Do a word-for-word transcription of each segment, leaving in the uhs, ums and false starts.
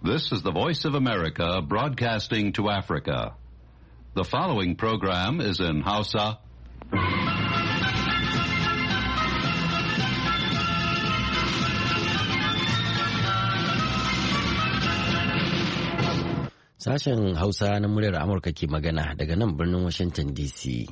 This is the Voice of America broadcasting to Africa. The following program is in Hausa. Sashen Hausa na muryar Amurka ke magana daga nan birnin Washington D C.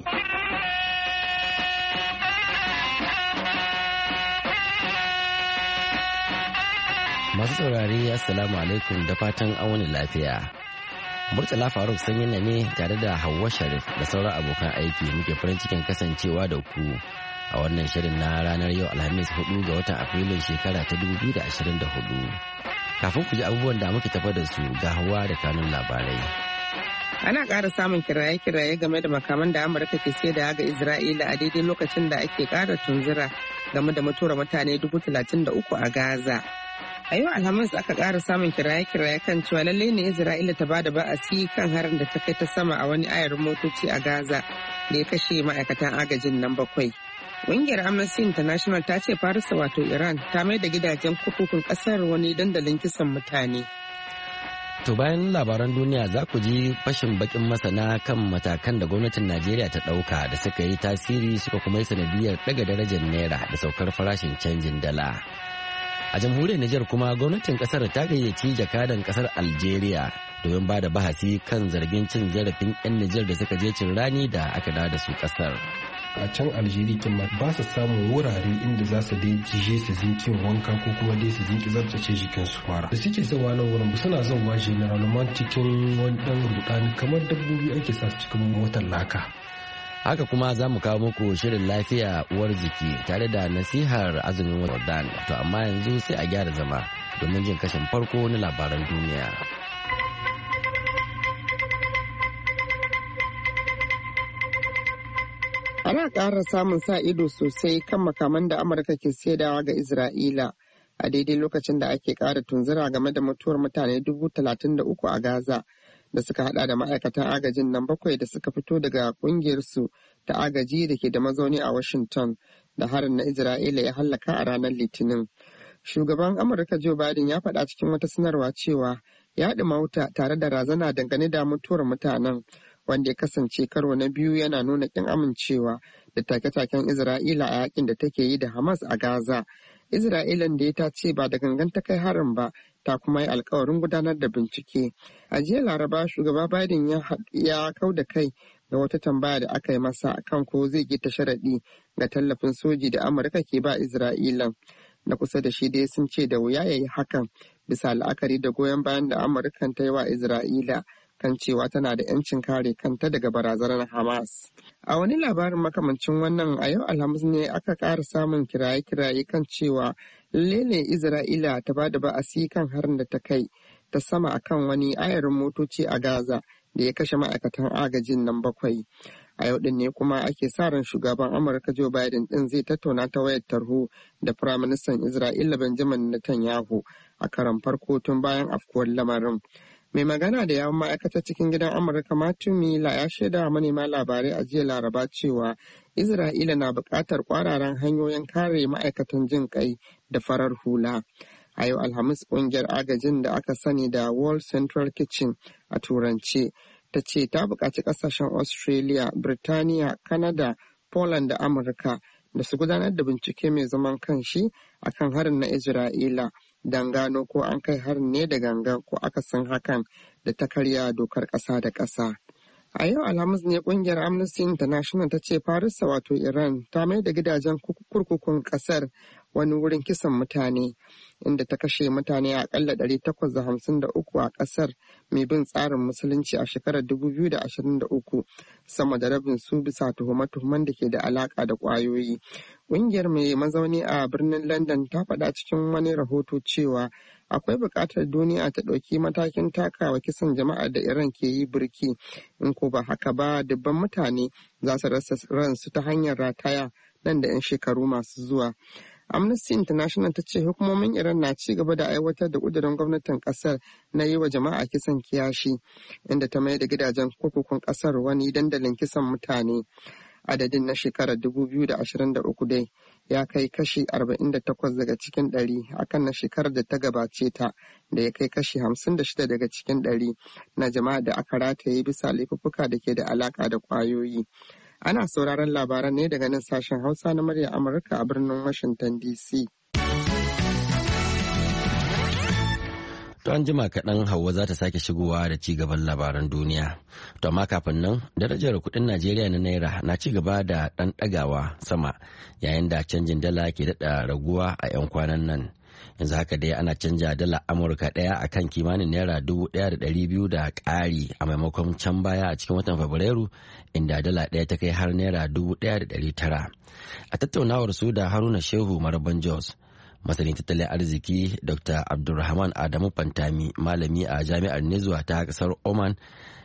Masu saurari Assalamu alaikum da fatan an wani lafiya. Murtala Faruk Sanyina ne tare da Hauwa Sharif da sauran abokan aiki muke farin cikin kasancewa da ku a wannan shirin na ranar yau Alhamis hudu ga watan Afrilun shekara ta dubu biyu da ashirin da hudu. Kafin ku ji abubuwan da muke tafa da su ga Hauwa da kanun labarai. Ana ƙara samun kiraye-kiraye game da makaman da Amurka ke saida ga Isra'ila a daidai lokacin da ake ƙara tunzura game da mutuwar mutane dubu talatin da uku a Gaza. A yau Alhamis aka ƙara samun kiraye-kiraye kan cewa lallai ne Isra'ila ta bada ba'asi kan harin da ta kai ta sama a wani ayarin motoci a Gaza da ya kashe ma'aikatan agajin nan bakwai. Ƙungiyar Amnesty International ta ce Farisa wato Iran ta mai da gidajen kurkukun ƙasar wani dandalin kisan mutane. To bayan labaran duniya za ku ji fashin bakin masana kan matakan da gwamnatin Najeriya ta ɗauka da suka yi tasiri suka kuma yi sanadiyar ɗaga darajar naira da saukar farashin canjin dala. A jamhuriyar Nijar kuma gwamnatin kasar ta gayyaci jakadan kasar Algeria domin ba da bahasi kan zargin cin zarafin 'yan Nijar da suka je cin rani da aka dawo da su kasar. A can Algeria kin ba su samun wurare inda za su dai je su zinkin wanka ko kuma dai su zinki zartace jikin su fara. Da suke zauwa nan wurin suna zauwa general cikin wani dan rudani kamar dabbobi ake sa su cikin motar laka. Haka kuma za mu kawo muku shirin lafiya uwar jiki tare da nasihar azumin Ramadan. To amma yanzu sai a gyara zama domin jin kashin farko na labaran duniya. Ana ƙara samun sa ido sosai kan makaman da Amurka ke saidawa ga Isra'ila a daidai lokacin da ake ƙara tunzura game da mutuwar mutane dubu talatin da uku a Gaza. Da suka hada da ma'aikatan agajin nan bakwai da suka fito daga kungiyarsu ta agaji da ke da mazauni a Washington da harin na Isra'ila ya hallaka a ranar Litinin. Shugaban Amurka Joe Biden ya faɗa cikin wata sanarwa cewa ya haɗu mauta tare da razana dangane da mutuwar mutanen wanda ya kasance karo na biyu yana nuna ƙin amincewa da take-taken Isra'ila a yakin da take yi da Hamas a Gaza. Isra'ilan da ya ta ce ba da gangan ta kai harin ba ta kuma yi alkawarin gudanar da bincike. A jiya Laraba shugaba Biden ya, ya kau da kai ga wata tambaya da aka yi masa kan ko zai gita sharaɗi ga tallafin soji da Amurka ke ba Isra'ilan. Na kusa da shi dai sun ce da wuya ya yi hakan bisa la'akari da goyon bayan da Amurkan ta yi wa Isra'ila kan cewa tana da 'yancin kare kanta daga barazanar Hamas. A wani labarin makamancin wannan a yau Alhamis ne aka ƙara samun kiraye-kiraye kan cewa lalle ne Isra'ila ta ba da ba'asi kan harin da ta kai ta sama akan wani ayarin motoci a Gaza da ya kashe ma'aikatan agajin nan bakwai. A yau din ne kuma ake sa ran shugaban Amurka Joe Biden din zai tattauna ta wayar tarho da Firaministan Isra'ila Benjamin Netanyahu a karon farko tun bayan afkuwar lamarin. Mai magana da yawon ma'aikatar cikin gidan Amurka Matthew Miller ya shaida manema labarai a jiya Laraba cewa Isra'ila na buƙatar ƙwararan hanyoyin kare ma'aikatan jin ƙai da farar hula. A yau Alhamis ƙungiyar agajin da aka sani da World Central Kitchen a Turance ta ce ta buƙaci ƙasashen Australia, Birtaniya, Canada, Poland da Amurka da su gudanar da bincike mai zaman kanshi akan harin na Isra'ila. Don gano ko an kai harin ne da gangan ko akasin hakan da ta karya dokar ƙasa da ƙasa. A yau Alhamis ne ƙungiyar Amnesty International ta ce Farisa wato Iran ta mai da gidajen kurkukun ƙasar wani wurin kisan mutane inda ta kashe mutane akalla ɗari takwas da hamsin da uku a ƙasar mai bin tsarin musulunci a shekarar dubu biyu da ashirin da uku sama da rabin su bisa tuhume-tuhumen da ke da alaƙa da ƙwayoyi. Ƙungiyar mai mazauni a birnin London ta faɗa cikin wani rahoto cewa akwai buƙatar duniya ta ɗauki matakin takawa kisan jama'a da Iran ke yi birki, in ko ba haka ba dubban mutane za su rasa ransu ta hanyar rataya nan da 'yan shekaru masu zuwa. Amnesty International ta ce hukumomin Iran na ci gaba da aiwatar da ƙudurin gwamnatin ƙasar na yi wa jama'a kisan kiyashi, inda ta mai da gidajen kurkukun ƙasar wani dandalin kisan mutane. Adadin na shekarar dubu biyu da ashirin da uku dai ya kai kashi arba'in da takwas daga cikin ɗari akan na shekarar da ta gabace ta da ya kai kashi hamsin da shida daga cikin ɗari na jama'a da aka rataye bisa laifuffuka da ke da alaka da kwayoyi. Ana sauraron labaran ne daga nan sashen Hausa na murya Amurka a birnin Washington D C. To an jima kaɗan Hauwa za ta sake shigowa da ci gaban labaran duniya. To amma kafin nan darajar kuɗin Najeriya na Naira na ci gaba da ɗan ɗagawa sama yayin da canjin dala ke daɗa raguwa a 'yan kwanan nan. Yanzu haka dai ana canja dala Amurka ɗaya a kan kimanin Naira dubu ɗaya da ɗari biyu da ƙari a maimakon can baya a cikin watan Fabrairu inda dala ɗaya ta kai har Naira dubu ɗaya da ɗari tara. A tattaunawar su da Haruna Shehu Maraban Jos, masanin tattalin arziki Dr. Abdulrahman Adamu Fantami, malami a jami'ar Nizwa ta kasar Oman,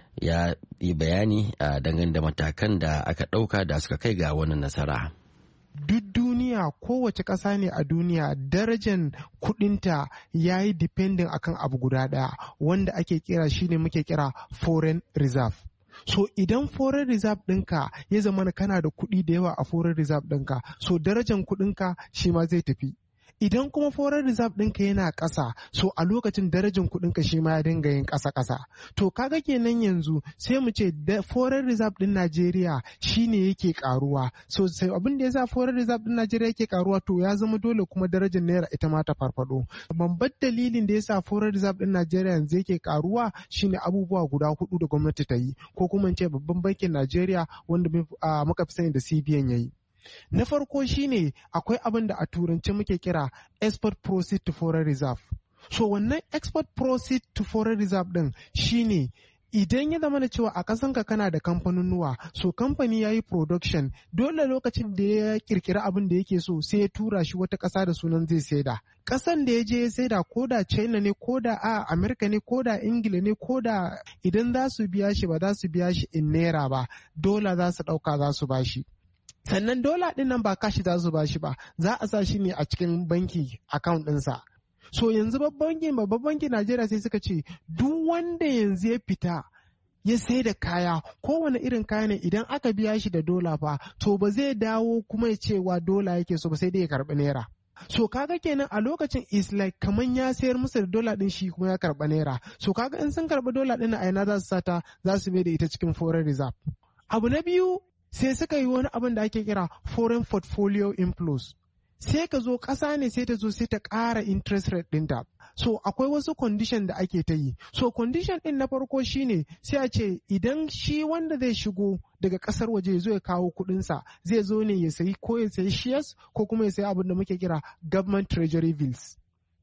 ya yi bayani a dangane da matakan da aka ɗauka da suka kai ga wannan nasara. Duk duniya, kowace ƙasa ne a duniya, darajar kudinta ya yi depending akan abu guda ɗaya wanda ake kira shine muke kira foreign reserve. So idan foreign reserve ɗinka ya zama kana da kuɗi da yawa a foreign reserve ɗinka, so darajar kuɗinka shi ma zai tafi. Idan kuma foreign reserve ɗinka yana ƙasa, so a lokacin darajar kuɗinka shi ma ya dinga yin ƙasa-ƙasa. To kaga kenan yanzu sai mu ce foreign reserve ɗin Najeriya shi ne yake ƙaruwa. So sai abin da ya sa foreign reserve ɗin Najeriya yake ƙaruwa, to ya zama dole kuma darajar naira ita ma ta farfaɗo. Babban dalilin da ya sa foreign reserve ɗin Najeriya yanzu yake ƙaruwa shine abubuwa guda hudu da gwamnati ta yi, ko kuma ce babban bankin Najeriya wanda muka fi sani da C B N ya yi. Na farko shine akwai abin da a turance muke kira export proceed to foreign reserve. So wannan export proceed to foreign reserve din shine idan ya zama da cewa a ƙasanka kana da kamfanonuwa, so kamfani ya yi production, dole lokacin da ya kirkira abin da yake so sai ya tura shi wata ƙasa da sunan zai saida. Ƙasan da ya je ya saida, ko da China ne, ko da a Amerika ne, ko da Ingila ne, ko da idan za su biya shi ba za su biya shi in naira ba, dola za su ɗauka za su ba shi. Sannan dola ɗin nan ba kashi za su ba shi ba, za a sa shi ne a cikin banki account ɗinsa. So yanzu babban bankin babban bankin Najeriya sai suka ce duk wanda yanzu ya fita ya sai da kaya, kowane irin kaya ne, idan aka biya shi da dola fa, to ba zai dawo kuma ya cewa dola yake so ba, sai dai ya karɓi naira. So kaga kenan a lokacin is like kaman ya sayar musu da dola din, shi kuma ya karɓa naira. So kaga in sun karɓi dola din a ina za su sata, za su mai da ita cikin foreign reserve. Abu na biyu sai suka yi wani abin da ake kira foreign portfolio inflows. Sai ka zo ƙasa ne sai ta zo sai ta ƙara interest rate ɗinta. So akwai wasu condition da ake ta yi. So condition ɗin na farko shine sai a ce idan shi wanda zai shigo daga ƙasar waje ya zo ya kawo kuɗinsa, zai zo ne ya sayi ko ya sayi shares ko kuma ya sayi abin da muke kira government treasury bills.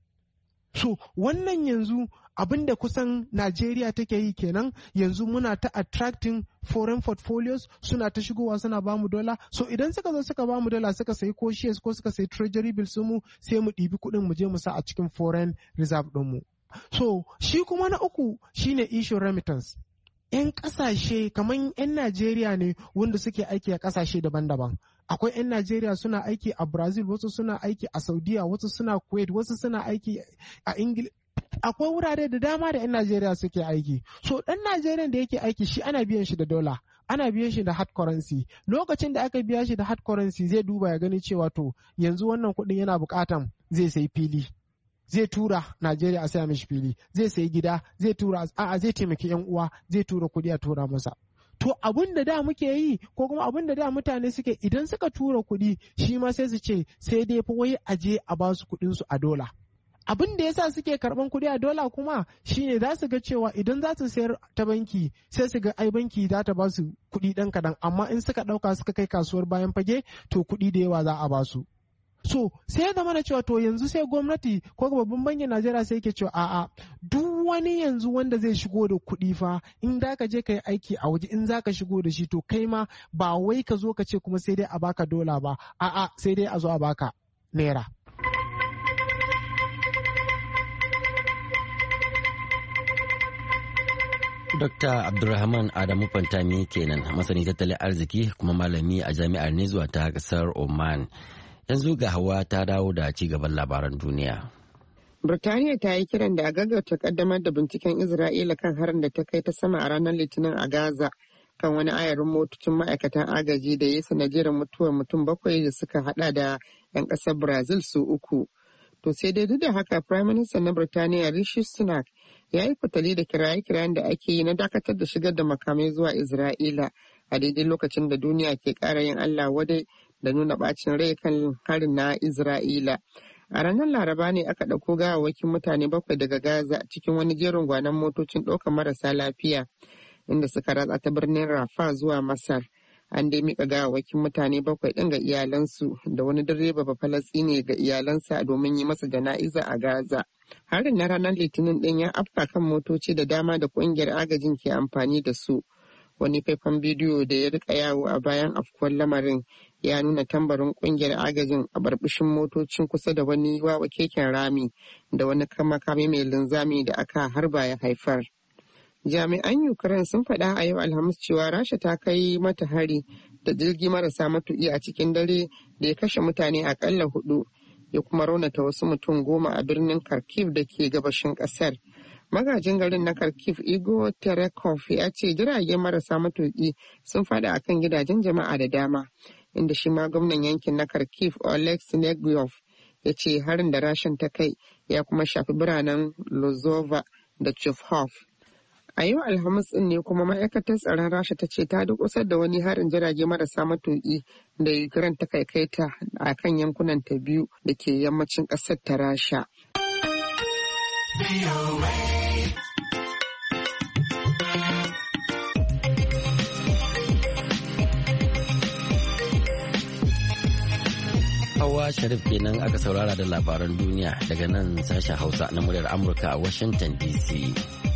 So wannan yanzu abin da kusan Najeriya take yi kenan, yanzu muna ta attracting foreign portfolios, suna ta shigowa suna bamu dola. So idan suka zo suka bamu dola, suka sayi ko shares ko suka sayi treasury bills mu, sai mu ɗibi kuɗin mu je mu sa a cikin foreign reserve ɗinmu. So shi kuma na uku shine issue remittance. 'Yan ƙasashe kamar 'yan Najeriya ne wanda suke aiki a ƙasashe daban-daban. Akwai 'yan Najeriya suna aiki a Brazil, wasu suna aiki a Saudiya, wasu suna Kuwait, wasu suna aiki a Ingila. Akwai wurare da dama da 'yan Najeriya suke aiki. So ɗan Najeriya da yake aiki shi ana biyan shi da dola, ana biyan shi da hard currency. Lokacin da aka biya shi da hard currency zai duba ya gani cewa to yanzu wannan kuɗin yana buƙatan zai sayi fili. Zai tura Najeriya a saya mishi fili, zai sayi gida, zai tura a'a zai taimaki 'yan uwa, zai tura kuɗi a tura masa. To abin da da muke yi ko kuma abin da da mutane suke, idan suka tura kuɗi shi ma sai su ce sai dai fa wai aje a ba su kuɗin su a dola. Abin da yasa suke karban kuɗi a dola kuma shine za su ga cewa idan za su sayar ta banki sai su ga ai banki za ta ba su kuɗi ɗan kaɗan, amma in suka ɗauka suka kai kasuwar bayan fage to kuɗi da yawa za a ba su. So sai zama da cewa to yanzu sai gwamnati ko babban bankin Najeriya sai yake cewa a'a duk wani yanzu wanda zai shigo da kuɗi fa, in da ka je ka yi aiki a waje, in za ka shigo da shi to kai ma ba wai ka zo ka ce kuma sai dai a baka dola ba, a'a sai dai a zo a baka naira. Dokta Abdulrahman Adamu Fantami kenan, masani tattalin arziki kuma malami a jami'ar Nizwa ta kasar Oman. Yanzu ga Hawa ta dawo da ci gaban labaran duniya. Birtaniya ta yi kiran da a gaggauta kaddamar da binciken Isra'ila kan harin da ta kai ta sama a ranar Litinin a Gaza, kan wani ayarin motocin ma'aikatan agaji da ya sanadiyar mutuwar mutum bakwai da suka hada da 'yan ƙasar Brazil su uku. To sai dai duk da haka Prime Minister na Birtaniya Rishi Sunak ya yi fitali da kiraye-kirayen da ake yi na dakatar da shigar da makamai zuwa Isra'ila a daidai lokacin da duniya ke ƙara yin Allah wadai da nuna bacin rai kan harin na Isra'ila. A ranar Laraba ne aka ɗauko gawawwakin mutane bakwai daga Gaza cikin wani jerin gwanon motocin ɗaukar marasa lafiya inda suka ratsa ta birnin Rafa zuwa Masar. An dai mika gawawwakin mutane bakwai ɗin ga iyalansu da wani direba Bafalastine ga iyalansa domin yi masa jana'iza a Gaza. Harin na ranar Litinin ɗin ya afka kan motoci da dama da ƙungiyar agajin ke amfani da su. Wani faifan bidiyo da ya rika yawo a bayan afkuwar lamarin ya nuna tambarin ƙungiyar agajin a barbishin motocin kusa da wani wawa keken rami da wani makami mai linzami da aka harba ya haifar. Jami'an Ukraine sun faɗa a yau Alhamis cewa Rasha ta kai mata hari da jirgi marasa matuƙi a cikin dare da ya kashe mutane akalla hudu ya kuma raunata wasu mutum goma a birnin Kharkiv da ke gabashin ƙasar. Magajin garin na Kharkiv Igor Terekov ya ce jiragen marasa matuƙi sun faɗa akan gidajen jama'a da dama, inda shi ma gwamnan yankin na Kharkiv Oleg Sineguyev ya ce harin da Rashan ta kai ya kuma shafi biranen Lozova da Chuvhov. A yau Alhamis ɗin ne kuma ma'aikatar tsaron Rasha ta ce ta dukusar da wani harin jirage marasa matuƙi da Ukraine ta kaikaita a kan yankunan ta biyu da ke yammacin ƙasar ta Rasha. Hawa Sharif kenan aka saurara da labaran duniya daga nan sashen Hausa na muryar Amurka a Washington D C.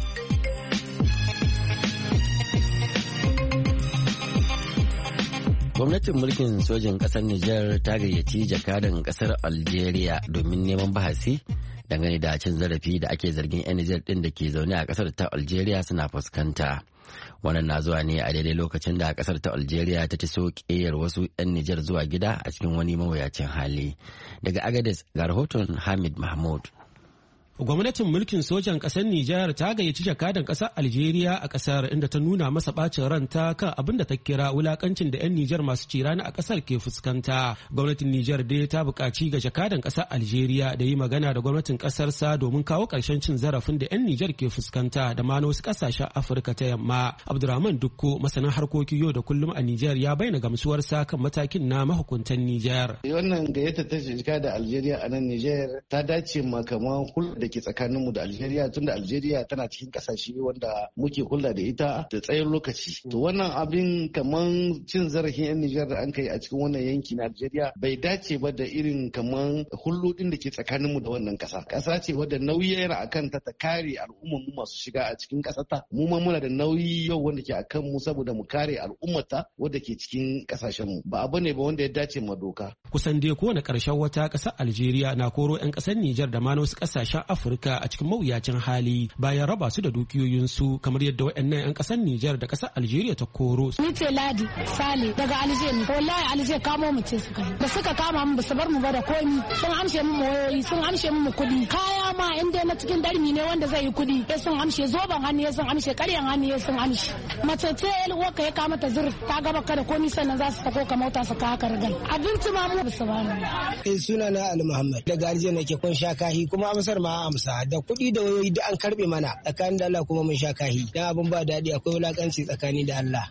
Gwamnatin mulkin sojin ƙasar Nijar ta gayyaci jakadan ƙasar Algeria domin neman bahasi dangane da cin zarafi da ake zargin 'yan Nijar ɗin da ke zaune a ƙasar ta Algeria suna fuskanta. Wannan na zuwa ne a daidai lokacin da ƙasar ta Algeria ta so ƙeyar wasu 'yan Nijar zuwa gida a cikin wani mawuyacin hali. Daga Agadez ga rahoton Hamid Mahmud. Gwamnatin mulkin sojan ƙasar Nijar ta gayyaci jakadan ƙasar Algeria a ƙasar inda ta nuna masa ɓacin ranta kan abin da ta kira wulakancin da 'yan Nijar masu cirani a ƙasar ke fuskanta. Gwamnatin Nijar dai ta buƙaci ga jakadan ƙasar Algeria da yi magana da gwamnatin ƙasarsa domin kawo ƙarshen cin zarafin da 'yan Nijar ke fuskanta da ma wasu ƙasashen Afirka ta yamma. Abdurrahman Dukko masanin harkokin yau da kullum a Nijar ya bayyana gamsuwarsa kan matakin na mahukuntan Nijar. Wannan gayyata ta jakadan Algeria a nan Nijar ta dace makaman hulɗa ke tsakaninmu da Algeria tunda Algeria tana cikin kasashe wanda muke hulɗa da ita da tsayin lokaci. To wannan abin kaman cin zarafin 'yan Nijar da an kai a cikin wannan yanki na Algeria bai dace ba da irin kaman hulɗoɗin da ke tsakaninmu da wannan ƙasa. Ƙasa ce wadda nauyi yana akan ta ta kare al'ummar mu masu shiga a cikin ƙasarta. Mu ma muna da nauyi yau wanda ke akan mu saboda mu kare al'ummarta wadda ke cikin ƙasashen mu. Ba abu ne ba wanda ya dace ma doka. Kusan dai kowane ƙarshen wata ƙasar Algeria na koro 'yan ƙasar Nijar da ma wasu ƙasashen Afirka a cikin mawuyacin hali bayan raba su da dukiyoyinsu kamar yadda waɗannan 'yan ƙasar Nijar da ƙasar Algeria ta koro. Ni ce Ladi Sale daga Algeria. Wallahi Algeria kamo mu ce suka yi. Da suka kama mu ba su bar mu ba da komi. Sun amshe mu wayoyi, sun amshe mu kuɗi. Kaya ma in dai na cikin darmi ne wanda zai yi kuɗi. Ya sun amshe zoben hannu ya sun amshe ƙaryan hannu ya sun amshe. Mace ce waka ya kama ta zur ta gaba ka da komi sannan za su sako ka mota su kawo ka rigal. Abinci ma mu ba su ba mu. Suna na Ali Muhammad daga Algeria nake kun sha kahi kuma amsar ma amsa. Da kuɗi da wayoyi da an karɓe mana tsakanin da Allah kuma mun sha kahi dan abin ba daɗi akwai wulakanci tsakani da Allah.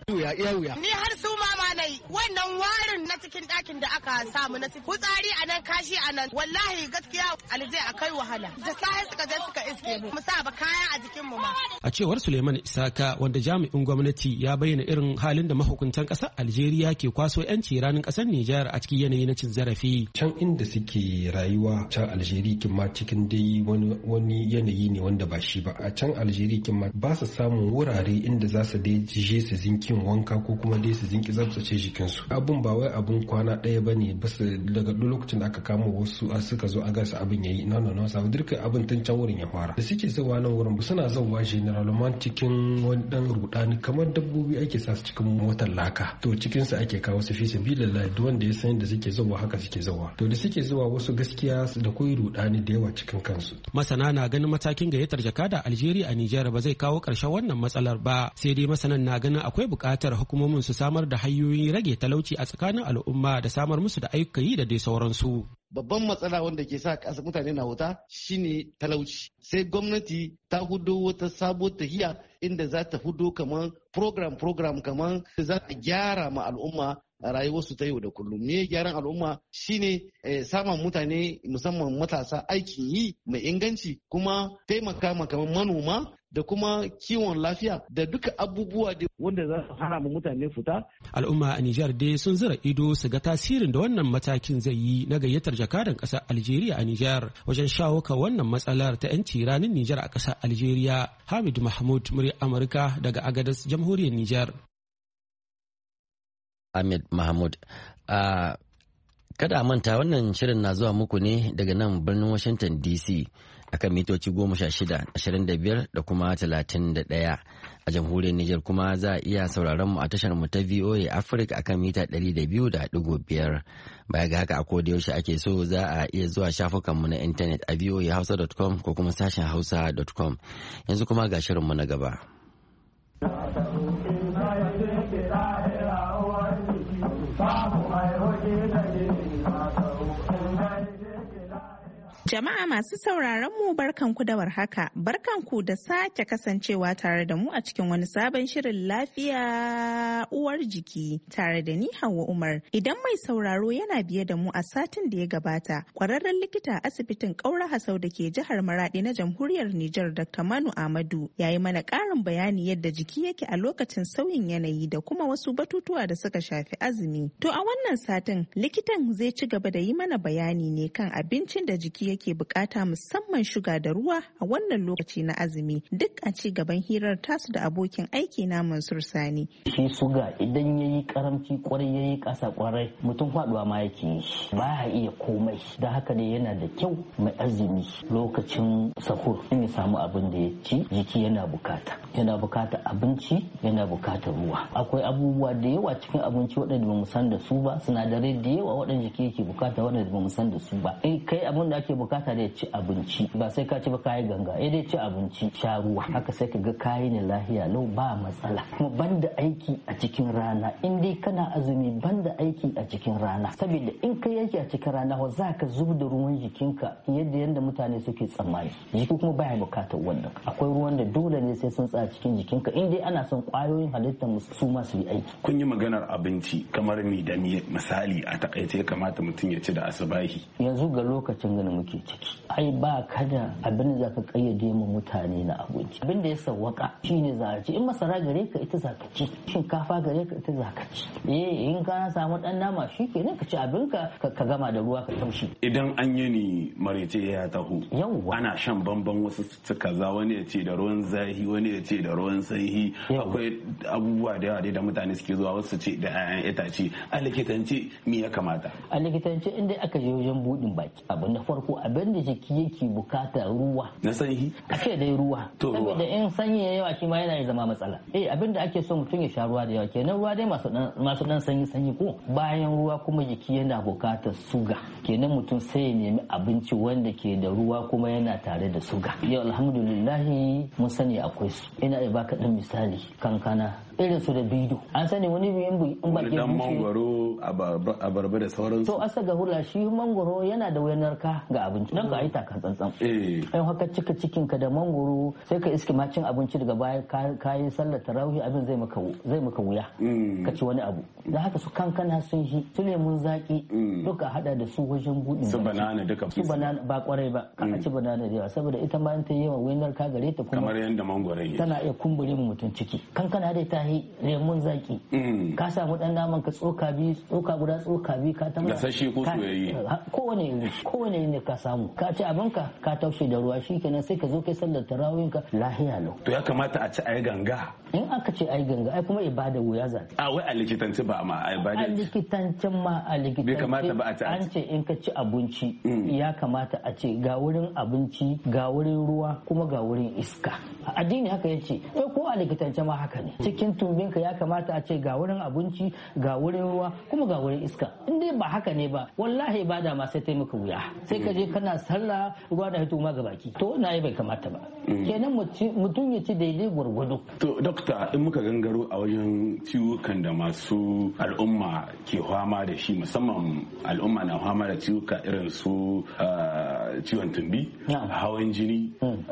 Ni har su mama nai wannan warin na cikin ɗakin da aka samu na fitsari a nan kashi a nan wallahi gaskiya Alje akai wahala da sai suka je suka iske mu mu sa ba kaya a jikin mu ma. A cewar Suleiman Isaka wanda jami'in gwamnati ya bayyana irin halin da mahukuntan ƙasar Algeria ke kwaso 'yanci ranar ƙasar Nijar a cikin yanayi na cin zarafi. Can inda suke rayuwa can Algeria kin ma cikin dai wani wani yanayi ne wanda ba shi ba a can Algeria kin ma ba su samun wurare inda za su dai je su zinkin wanka ko kuma dai su zinki tsaftace jikinsu. Abun ba wai abun kwana ɗaya ba ne daga lokacin da aka kama wasu suka zo a gasa abin yayi no no no sabu dirka abin tun can wurin ya fara da suke zawa nan wurin suna zawa general cikin wani dan rudani kamar dabbobi ake sa su cikin motar laka to cikin su ake kawo su fi sabilillah duk wanda ya san da suke zawa haka suke zawa to da suke zawa wasu gaskiya da koyi rudani da yawa cikin kansu. Masana na ganin matakin gayyatar jakada Algeria a Nijar ba zai kawo ƙarshen wannan matsalar ba sai dai masanan na ganin akwai buƙatar hukumomin su samar da hanyoyin rage talauci a tsakanin al'umma da samar musu da ayyukan yi da dai sauransu. Babban matsala wanda ke sa ƙasa mutane na wuta shine talauci. Sai gwamnati ta hudo wata sabuwar tahiya inda za ta hudo kamar program program kamar za ta gyara ma al'umma a rayuwarsu ta yau da kullum. Me gyaran al'umma shine eh, samun mutane musamman matasa aikin yi mai inganci kuma taimaka ma kamar manoma da kuma kiwon lafiya da duka abubuwa wanda za su hana mu mutane fita. Al'umma a Nijar dai sun zira ido su ga tasirin da wannan matakin zai yi na gayyatar jakadan ƙasar Algeria a Nijar wajen shawo kan wannan matsalar ta 'yanci ranar Nijar a ƙasar Algeria. Hamid Mahmud, murya Amurka daga Agadez, Jamhuriyar Nijar. Hamid Mahmud. Uh, kada a manta wannan shirin na zuwa muku ne daga nan birnin Washington D C. akan mitoci goma sha shida, ashirin da biyar da kuma talatin da ɗaya. A jamhuriyar Nijar kuma za a iya sauraron mu a tashar mu ta V O A Africa akan mita ɗari da biyu da ɗigo biyar. Baya ga haka a koda yaushe ake so za a iya zuwa shafukan mu na intanet a v o a hausa dot com ko kuma sashen hausa dot com. Yanzu kuma ga shirin mu na gaba. Jama'a masu sauraron mu barkanku da warhaka, barkanku da sake kasancewa tare da mu a cikin wani sabon shirin lafiya uwar jiki tare da ni Hauwa Umar. Idan mai sauraro yana biye da mu a satin da ya gabata, kwararren likita a asibitin Kaura Hasau da ke jihar Maradi na Jamhuriyar Nijar Doctor Manu Amadu ya yi mana ƙarin bayani yadda jiki yake a lokacin sauyin yanayi da kuma wasu batutuwa da suka shafi azumi. To a wannan satin likitan zai ci gaba da yi mana bayani ne kan abincin da jiki yake ke bukata musamman shuga da ruwa a wannan lokaci na azumi duk a ci gaban hirar tasu da abokin aiki na Mansur Sani. Shi suga idan yayi karamci kwarai yayi kasa kwarai mutum faduwa ma yake yi ba ya iya komai da haka ne yana da kyau mai azumi lokacin sahur in ya samu abin da ya ci jiki yana bukata yana bukata abinci yana bukata ruwa akwai abubuwa da yawa cikin abinci waɗanda ba mu san da su ba sinadarai da yawa waɗanda jiki yake bukata waɗanda ba mu san da su ba in kai abin da ake bukata da ya ci abinci ba sai ka ci ba kayi ganga eh dai ci abinci sha ruwa haka sai ka ga kayi ne lahiya lau ba matsala kuma banda aiki a cikin rana in dai kana azumi banda aiki a cikin rana saboda in kai yake a cikin rana wa za ka zub da ruwan jikinka yadda yadda mutane suke tsammani jiki kuma baya bukatar wannan akwai ruwan da dole ne sai sun tsaya cikin jikinka in dai ana son kwayoyin halittar su ma su yi aiki. Kun yi maganar abinci kamar mi da mi misali a takaice kamata mutum ya ci da asubahi yanzu ga lokacin ganin muke ciki ai ba kada abin da zaka kayyade ma mutane na abinci abin da ya sawwaka shine za a ci in masara gare ka ita zaka ci shinkafa gare ka ita zaka ci eh in ka samu dan nama shikenan ka ci abin ka ka gama da ruwa ka taushi idan an yi ni marece ya taho ana shan bamban wasu su kaza wani ya ce da ruwan zahi wani ya ce da ruwan sanyi akwai abubuwa da yawa da mutane suke zuwa wasu ce da ƴaƴan itace a likitance me ya kamata a likitance inda aka je wajen budin baki abu na farko abin da jiki yake bukata ruwa na sanyi ake dai ruwa saboda in sanyi ya yawa shi ma yana zama matsala eh abin da ake so mutum ya sha ruwa da yawa kenan ruwa dai masu dan masu dan sanyi sanyi ko bayan ruwa kuma jiki yana bukatar suga kenan mutum sai ya nemi abinci wanda ke da ruwa kuma yana tare da suga yau alhamdulillah mun sani akwai su ina da baka dan misali kankana irin su da bido an sani wani biyan in ba ke dan mangoro abarba da sauransu to asa ga hula shi mangoro yana da wayar ka ga abinci dan ka yi taka tsantsan eh ai haka cika cikin ka da mangoro sai ka iske macin abinci daga baya ka yi sallar tarawih abin zai maka zai maka wuya ka ci wani abu da haka su kankana sun shi su lemun zaki duka hada da su wajen budin su banana duka su banana ba kwarai ba ka ci banana da yawa saboda ita ma ta yawa wayar ka gare ta kuma kamar yanda mangoro yake tana iya kumbure mu mutun ciki kankana dai ta yi lemun zaki ka samu dan naman ka tsoka bi tsoka guda tsoka bi ka ta gasashi ko soyayye kowane iri kowane ne ka samu ka ci abinka ka taushe da ruwa shikenan sai ka zo kai sallar tarawih ka lahiya lau. To ya kamata a ci ayi ganga. In aka ce ayi ganga ai kuma ibada wuya za. A wai a likitanci ba ma a ibada. A likitancin ma a likitanci. Bai kamata ba a ci. An ce in ka ci abinci ya kamata a ce ga wurin abinci ga wurin ruwa kuma ga wurin iska. Addini haka yace eh ko a likitance ma haka ne. Cikin tumbinka ya kamata a ce ga wurin abinci ga wurin ruwa kuma ga wurin iska. In dai ba haka ne ba wallahi ibada ma sai ta maka wuya. Sai ka je kana sallah ruwa da hito ma ga baki. To na yi bai kamata ba. Kenan mutum ya ci daidai gwargwado. To dokta in muka gangaro a wajen ciwukan da masu al'umma ke fama da shi musamman al'umma na fama da ciwuka irin su ciwon tumbi, hawan jini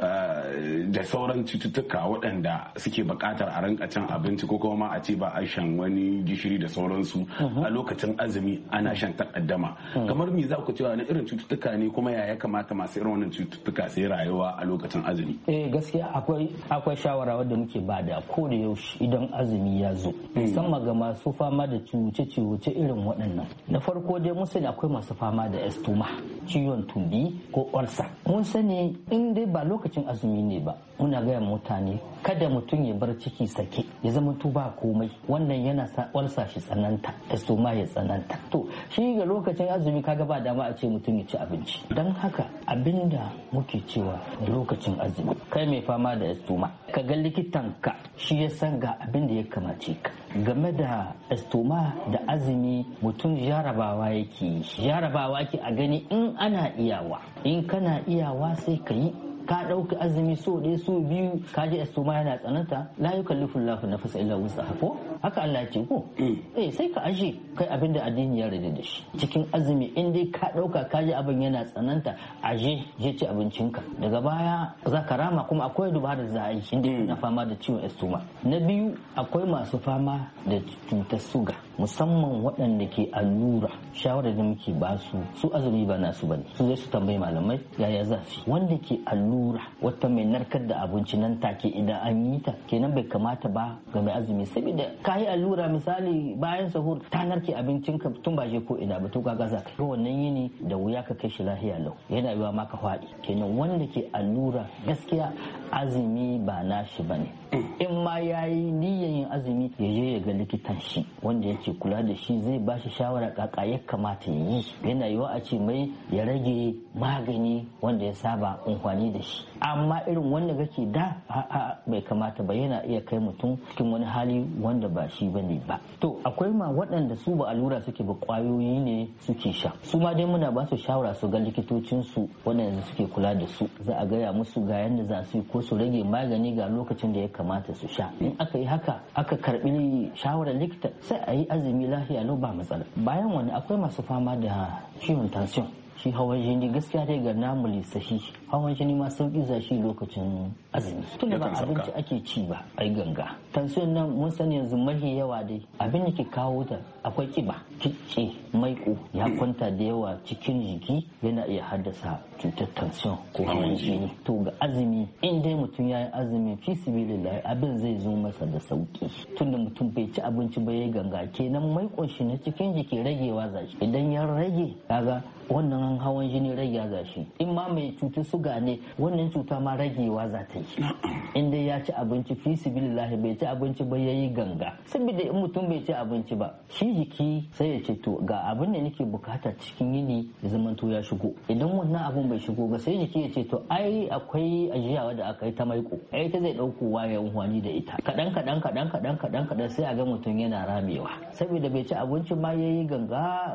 da sauran cututtuka waɗanda suke buƙatar a rinka cin abinci ko kuma a ce ba a shan wani gishiri da sauransu a lokacin azumi ana shan takaddama. Kamar me za ku cewa na irin cututtuka ne kuma ya ya kamata masu irin wannan cututtuka su yi rayuwa a lokacin azumi? Eh gaskiya akwai akwai shawara wadda muke bada ko da yaushe idan azumi ya zo musamman ga masu fama da ciwuce-ciwuce irin waɗannan. Na farko dai mun sani akwai masu fama da estoma ciwon tumbi ko ulcer. Mun sani in dai ba lokacin azumi ne ba muna gaya mutane kada mutum ya bar ciki sake ya zama to ba komai wannan yana sa ulcer shi tsananta estoma ya tsananta. To shi ga lokacin azumi kaga ba dama a ce mutum ya ci abinci. Dan haka abinda muke cewa lokacin azumi kai mai fama da estoma ka ga likitanka shi ya san ga abin da ya kamace ka. Game da estoma da azumi mutum jarabawa yake jarabawa ke a gani in ana iyawa in kana iyawa sai ka yi ka ɗauki azumi so ɗaya so biyu ka ji estoma yana tsananta la yukallifu Allahu nafsan illa wus'aha ko haka Allah ya ce ko eh sai ka aje kai abin da addini ya rage da shi cikin azumi in dai ka ɗauka ka ji abin yana tsananta aje je ci abincinka daga baya za ka rama kuma akwai dubarar za a yi inda na fama da ciwon estoma. Na biyu akwai masu fama da cutar suga musamman waɗanda ke allura shawarar da muke ba su su azumi ba nasu bane su zai su tambayi malamai yaya zafi wanda ke allura wata mai narkar da abinci nan take idan an yi ta kenan bai kamata ba ga mai azumi saboda ka yi allura misali bayan sahur ta narke abincin ka tun ba je ko ina ba to kaga za ka wannan yini da wuya ka kai shi lafiya lau yana yiwa ma ka faɗi kenan wanda ke allura gaskiya azumi ba nashi bane in ma yayi niyyar yin azumi ya je ya ga likitan shi wanda yake kula da shi zai ba shi shawara kaka ya kamata ya yi yana yiwa a ce mai ya rage magani wanda ya saba amfani da shi amma irin wanda kake da a'a bai kamata ba yana iya kai mutum cikin wani hali wanda ba shi bane ba. To akwai ma waɗanda su ba allura suke ba kwayoyi ne suke sha su ma dai muna ba su shawara su ga likitocin su waɗanda suke kula da su za a gaya musu ga yanda za su yi ko su rage magani ga lokacin da ya kamata su sha. In aka yi haka aka karbi shawarar likita sai a yi azumi lafiya lau ba matsala. Bayan wani akwai masu fama da ciwon tension shi hawan jini gaskiya dai ga namu lissafi hawan jini ma sauki za shi lokacin azumi tun da ba abinci ake ci ba ai ganga tansiyon nan mun sani yanzu mahi yawa dai abin da ke kawo ta akwai kiba kitse maiko ya kwanta da yawa cikin jiki yana iya haddasa cutar tansiyon ko hawan jini to ga azumi in dai mutum ya yi azumi fi sibilillahi abin zai zo masa da sauki tun da mutum bai ci abinci ba ya ganga kenan maikon shi na cikin jiki ragewa za shi idan ya rage kaga wannan hawan jini rage za shi in ma mai cutar suga ne wannan cuta ma ragewa za ta yi inda ya ci abinci fi sibilillahi bai ci abinci ba yayi ganga saboda in mutum bai ci abinci ba shi jiki sai ya ce to ga abin da nake bukata cikin yini ya zama to ya shigo idan wannan abun bai shigo ba sai jiki ya ce to ai akwai ajiyawa da aka yi ta maiko ai ta zai dauko waya unhwani da ita kadan kadan kadan kadan kadan kadan sai a ga mutum yana ramewa saboda bai ci abinci ma yayi ganga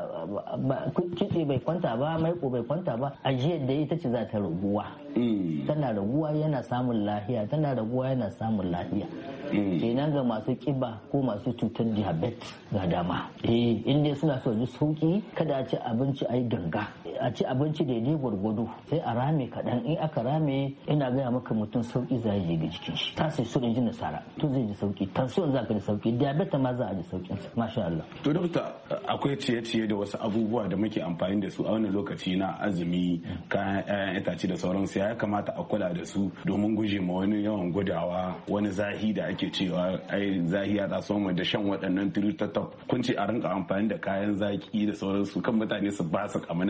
kitse bai kwanta ba maiko bai kwanta ba ajiyar da ita ce za ta raguwa tana raguwa yana samun lafiya tana raguwa yana samun lafiya kenan ga masu kiba ko masu cutar diabetes ga dama eh inda suna so ji sauki kada a ci abinci ai ganga a ci abinci daidai gwargwado sai a rame kaɗan in aka rame ina gaya maka mutum sauki za je ga jikin shi ta sai so in ji nasara to zai ji sauki tansiyon za ka ji sauki diabetes ma za a ji saukin sa masha Allah. To dokta akwai ciye-ciye da wasu abubuwa da muke amfani da su a wannan lokaci na azumi kayan ƴaƴan itace da sauransu ya kamata a kula da su domin guje ma wani yawan gudawa wani zahi da ake cewa ai zahi ya taso mu da shan waɗannan tiritattaf kun ce a rinka amfani da kayan zaki da sauransu kan mutane su ba su kamuna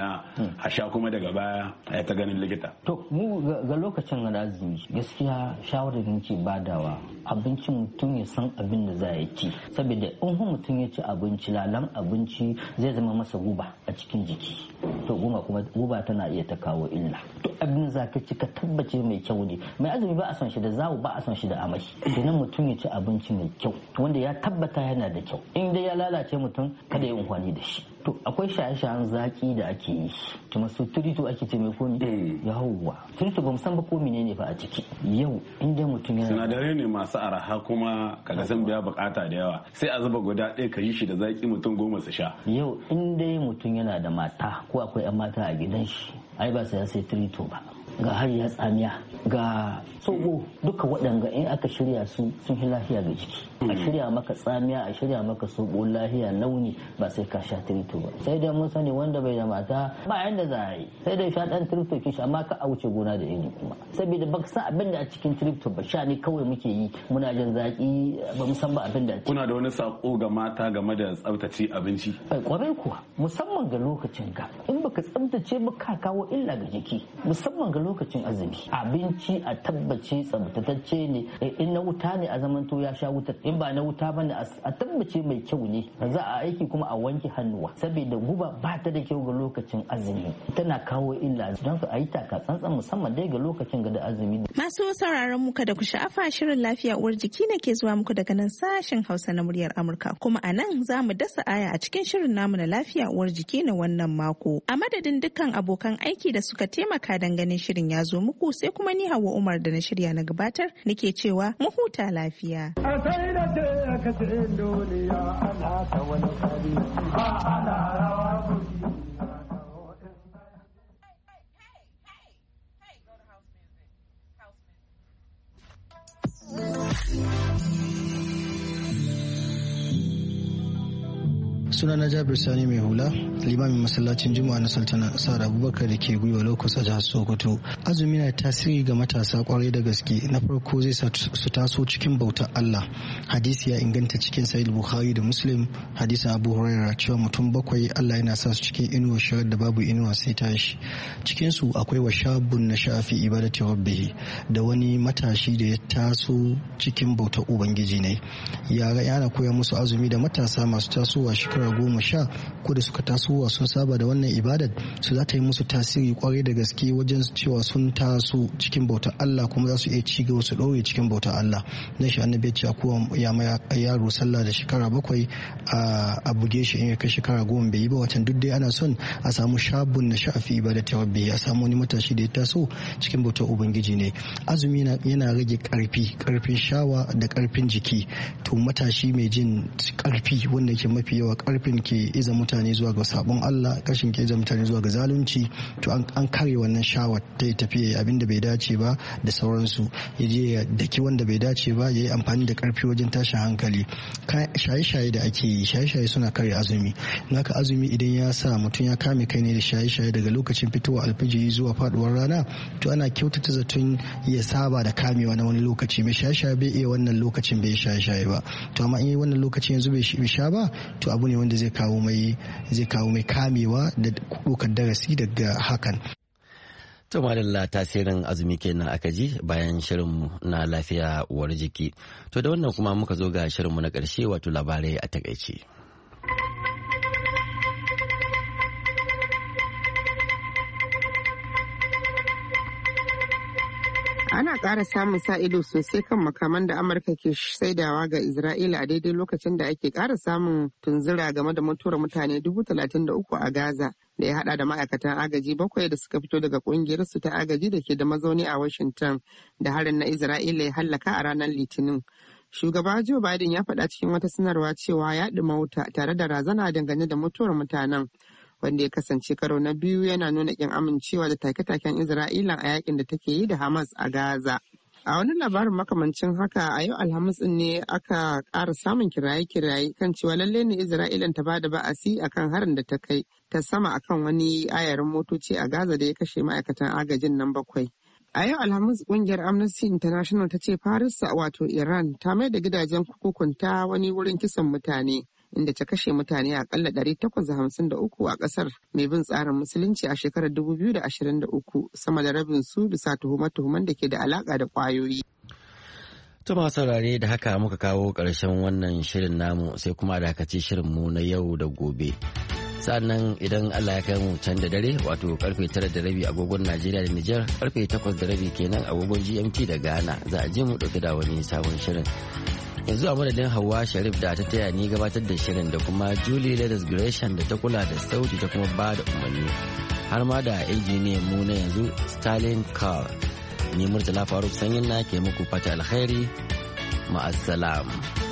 a sha kuma daga baya a ta ganin likita. To mu ga lokacin da azumi gaskiya shawarar da nake badawa abincin mutum ya san abin da za ya ci, saboda in mutum ya ci abinci lalan abinci zai zama masa guba a cikin jiki, to guba kuma guba tana iya ta kawo illa. To abin za ka ci ka tabbace mai kyau ne. Mai azumi ba a son shi da zawo, ba a son shi da amai. Kenan mutum ya ci abinci mai kyau wanda ya tabbata yana da kyau. In dai ya lalace mutum kada ya amfani da shi. To akwai shaye-shayen zaki da ake yi kuma su turito ake ce mai komi yawwa turito ba san ba ko menene ba a ciki. Yau inda mutum yana sinadarai ne masu araha kuma kaga san biya bukata da yawa, sai a zuba guda ɗaya ka yi shi da zaki mutum goma su sha. Yau inda mutum yana da mata ko akwai yan mata a gidan shi ai ba sai ya sai turito ba, ga har ya tsamiya ga tsogo duka waɗanga in aka shirya su sun fi lafiya ga jiki. A shirya maka tsamiya, a shirya maka soɓo lafiya launi ba sai ka sha tirito ba. Sai dai mun sani wanda bai da mata ba yanda za a yi sai dai sha ɗan tirito kishi, amma ka a wuce gona da iri kuma saboda baka san abin da a cikin tirito ba, sha ne kawai muke yi muna jin zaki ba mu san ba abin da. Kuna da wani sako ga mata game da tsaftace abinci? Kwarai kuwa, musamman ga lokacin ka in baka tsaftace ba ka kawo illa ga jiki, musamman ga lokacin azumi. Abinci a tabbace tsabtatacce ne, in na wuta ne a zamanto ya sha wutar, in ba na wuta bane a tabbace mai kyau ne, za a aiki kuma a wanke hannuwa saboda guba ba ta da kyau ga lokacin azumi, tana kawo illa, don ka ayi taka tsantsan musamman dai ga lokacin ga da azumi. Masu sauraron mu kada ku sha'afa, shirin lafiya uwar jiki ne ke zuwa muku daga nan sashen Hausa na muryar Amurka, kuma a nan za mu dasa aya a cikin shirin namu na lafiya uwar jiki na wannan mako. A madadin dukkan abokan aiki da suka taimaka dan ganin shirin ya zo muku, sai kuma ni Hauwa Umar da na shirya na gabatar nake cewa mu huta lafiya. Sunana Jabir Sani mai hula, limamin masallacin Juma'a na Sultana Sa'ad Abubakar da ke Gwiwa Locust a jihar Sokoto. Azumi na tasiri ga matasa kwarai da gaske. Na farko zai sa su taso cikin bautar Allah. Hadisi ya inganta cikin Sahih Bukhari da Muslim, hadisin Abu Hurairah cewa mutum bakwai Allah yana sa su cikin inuwa shirar da babu inuwa sai tashi. Cikin su akwai wa shabun na shafi ibadati rabbih, da wani matashi da ya taso cikin bautar ubangiji ne. Yara yana koya musu azumi da matasa masu tasowa shekara goma sha ko da suka tasowa sun saba da wannan ibadar, su za ta yi musu tasiri kwarai da gaske wajen cewa sun taso cikin bautar Allah kuma za su iya ci gaba su ɗore cikin bautar Allah. Na shi annabi ya ce a kowa ya mai yaro sallah da shekara bakwai a buge shi in ya kai shekara goma bai yi ba. Watan duk dai ana son a samu shabun na sha'afi ibadati rabbi, a samu wani matashi da ya taso cikin bautar ubangiji ne. Azumi yana rage karfi karfin shawa da karfin jiki. To matashi mai jin karfi wanda ke mafi yawa karfin ke iza mutane zuwa ga sabon Allah, kashin ke iza mutane zuwa ga zalunci, to an kare wannan shawar ta yi tafiya abin da bai dace ba da sauransu, ya je ya daki wanda bai dace ba, ya yi amfani da karfi wajen tashin hankali. Shaye-shaye da ake yi, shaye-shaye suna kare azumi. Naka azumi idan ya sa mutum ya kame kai ne da shaye-shaye daga lokacin fitowa alfijiri zuwa faduwar rana, to ana kyautata zaton ya saba da kamewa na wani lokaci. Mai shaye-shaye bai iya wannan lokacin bai shaye-shaye ba, to amma in yi wannan lokacin yanzu bai sha ba, to abu ne wanda zai kawo mai zai kawo mai kamewa da ɗaukar darasi daga hakan. To madalla, tasirin azumi kenan aka ji bayan shirinmu na lafiya uwar jiki. To da wannan kuma muka zo ga shirinmu na ƙarshe, wato labarai a takaice. Ana ƙara samun sa ido sosai kan makaman da Amurka ke saidawa ga Isra'ila a daidai lokacin da ake ƙara samun tunzura game da mutuwar mutane dubu talatin da uku a Gaza, da ya haɗa da ma'aikatan agaji bakwai da suka fito daga ƙungiyar su ta agaji da ke da mazauni a Washington da harin na Isra'ila ya hallaka a ranar Litinin. Shugaba Joe Biden ya faɗa cikin wata sanarwa cewa ya ɗuma wuta tare da razana dangane da mutuwar mutanen, wanda ya kasance karo na biyu yana nuna kin amincewa da take-taken Isra'ila a yakin da take yi da Hamas a Gaza. A wani labarin makamancin haka, a yau Alhamis din ne aka ƙara samun kiraye-kiraye kan cewa lalle ne Isra'ilan ta bada ba'asi akan harin da ta kai ta sama akan wani ayarin motoci a Gaza da ya kashe ma'aikatan agajin nan bakwai. A yau Alhamis kungiyar Amnesty International ta ce Paris wato Iran ta mai da gidajen kukunta wani wurin kisan mutane, inda ta kashe mutane akalla ɗari takwas da hamsin da uku a ƙasar mai bin tsarin musulunci a shekarar dubu biyu da ashirin da uku, sama da rabin su bisa tuhume-tuhumen da ke da alaƙa da ƙwayoyi. To masu saurare da haka muka kawo ƙarshen wannan shirin namu sai kuma da haka ce shirinmu na yau da gobe. Sannan idan Allah ya kai mu can da dare wato karfe tara da rabi agogon Najeriya da Nijar karfe takwas da rabi kenan agogon G M T da Ghana za a je mu dauke da wani sabon shirin. Yanzu a madadin Hauwa Sharif da ta taya ni gabatar da shirin da kuma Julie Leathers Gresham da ta kula da sauti ta kuma ba da umarni har ma da injiniyan mu na yanzu Stalin Carl. Ni Murtala Faruk Sanyin na ke muku fata alkhairi ma'assalam.